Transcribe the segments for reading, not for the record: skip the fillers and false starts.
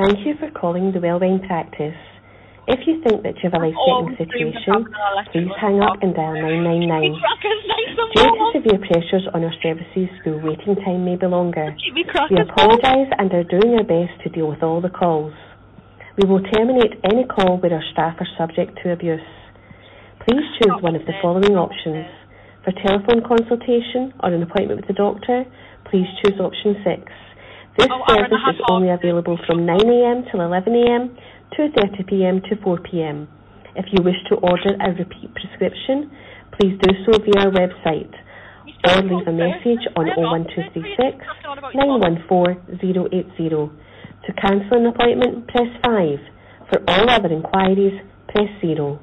Thank you for calling the Wellbeing Practice. If you think that you have a life-threatening situation, please hang up and dial 999. Due to severe pressures on our services, the waiting time may be longer. We apologise and are doing our best to deal with all the calls. We will terminate any call where our staff are subject to abuse. Please choose one of the following options. For telephone consultation or an appointment with the doctor, please choose option 6. This service is only available from 9 a.m. till 11 a.m, 2:30 p.m. to 4 p.m. If you wish to order a repeat prescription, please do so via our website or leave a message on 01236 914 080. To cancel an appointment, press 5. For all other inquiries, press 0.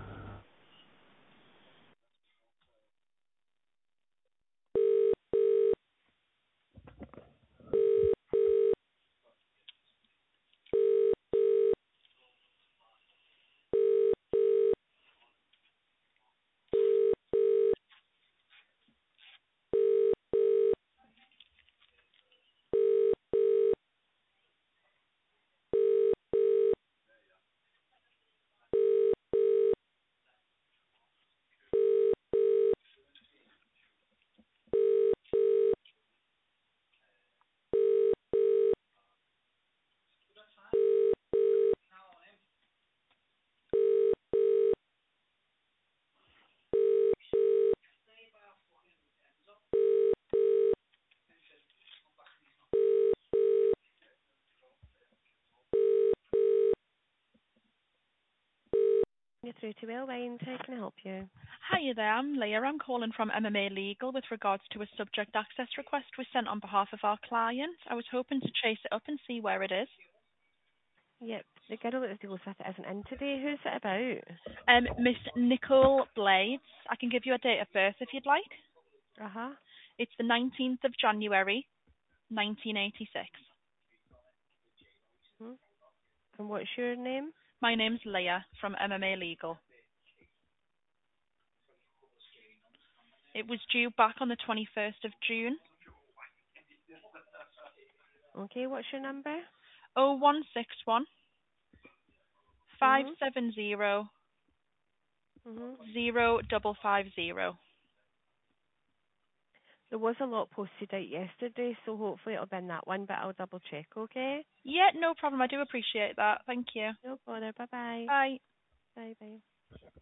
You're through to Wellbeing. How can I help you? Hiya there, I'm Leah. I'm calling from MMA Legal with regards to a subject access request we sent on behalf of our client. I was hoping to chase it up and see where it is. Yep, the girl that deals with it isn't in today. Who's it about? Miss Nicole Blades. I can give you a date of birth if you'd like. Uh-huh. It's the 19th of January, 1986. Hmm. And what's your name? My name's Leah from MMA Legal. It was due back on the 21st of June. Okay, what's your number? 0161 570 0550. There was a lot posted out yesterday, so hopefully it'll be in that one, but I'll double check, okay? Yeah, no problem. I do appreciate that. Thank you. No bother. Bye-bye. Bye. Bye-bye.